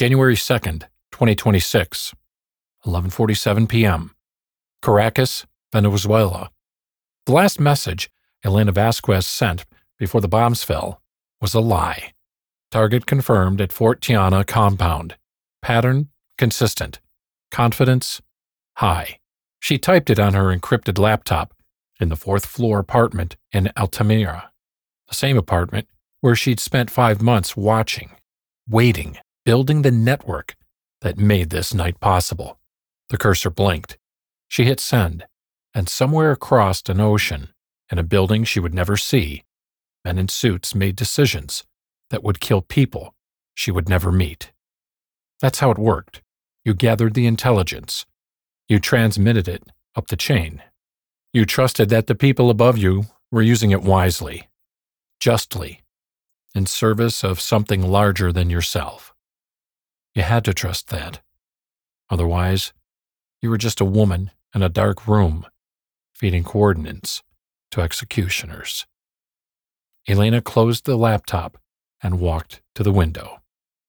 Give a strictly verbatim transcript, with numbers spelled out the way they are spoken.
January second, twenty twenty-six, eleven forty-seven p.m. Caracas, Venezuela. The last message Elena Vasquez sent before the bombs fell was a lie. Target confirmed at Fort Tiana compound. Pattern consistent. Confidence high. She typed it on her encrypted laptop in the fourth floor apartment in Altamira, the same apartment where she'd spent five months watching, waiting, building the network that made this night possible. The cursor blinked. She hit send, and somewhere across an ocean, in a building she would never see, men in suits made decisions that would kill people she would never meet. That's how it worked. You gathered the intelligence. You transmitted it up the chain. You trusted that the people above you were using it wisely, justly, in service of something larger than yourself. You had to trust that. Otherwise, you were just a woman in a dark room, feeding coordinates to executioners. Elena closed the laptop and walked to the window.